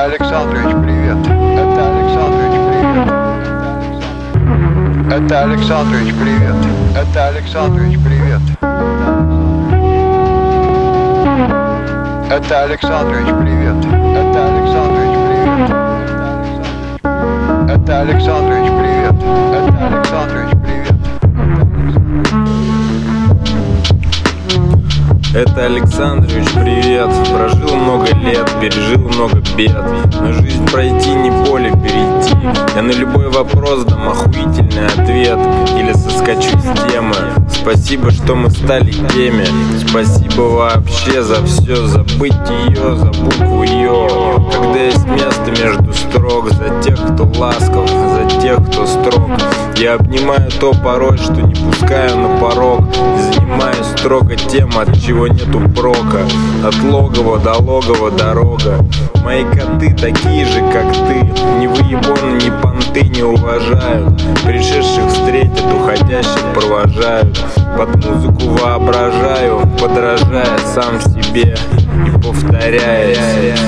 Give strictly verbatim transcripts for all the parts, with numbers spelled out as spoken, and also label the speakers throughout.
Speaker 1: Александрович, привет. Это Александрович, привет. Это Александрович, привет. Это Александрович, привет. Это Александрович, привет. Это Александрович, привет. Это Александрович, привет. Это Александрович, привет.
Speaker 2: Это Александрович, привет. Прожил много лет, пережил много бед, но жизнь пройти не поле перейти. Я на любой вопрос дам охуительный ответ или соскочу с темы. Спасибо, что мы стали теми. Спасибо вообще за все, за бытие, за букву Ё. Когда есть место между строк, за тех, кто ласков, за тех, кто строг. Я обнимаю то порой, что не пускаю на порог, и занимаюсь строго тем, от чего нету прока. От логова до логова дорога. Мои коты такие же, как ты. Ни выебоны, ни понты не уважают. Пришедших встретят, уходящих провожают. Под музыку воображаю, подражая сам себе и повторяясь,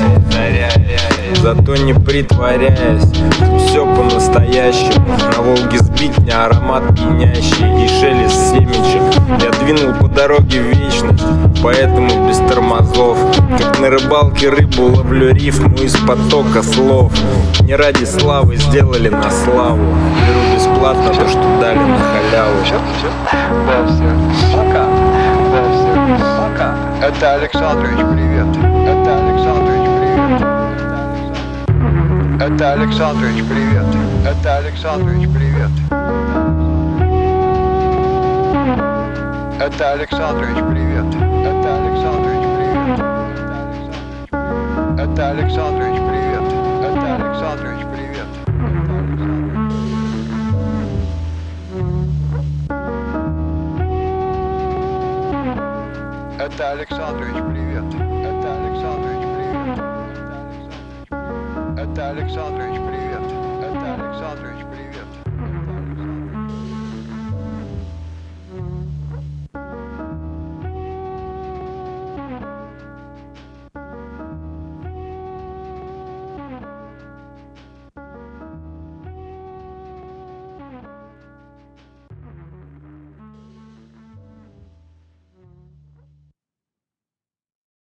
Speaker 2: зато не притворяясь. Все по-настоящему. На Волге сбить мне аромат пьянящий и шелест семечек. Я двинул по дороге в вечность, поэтому без тормозов. Как на рыбалке рыбу ловлю рифму из потока слов. Не ради славы сделали на славу. Беру бесплатно то, что дали на халяву.
Speaker 1: Все, все. Да, все. Пока. Да, все. Пока. Это Александрович, привет. Это Александрович, привет. Это Александрович, привет. Это Александрович, привет. Это Александрович, привет. Это Александрович, привет. Это Александрович, привет. Это Александрович, привет. Это Александрович, привет. Это Александрович, привет. Это Александрович, привет. Это Александрович, привет.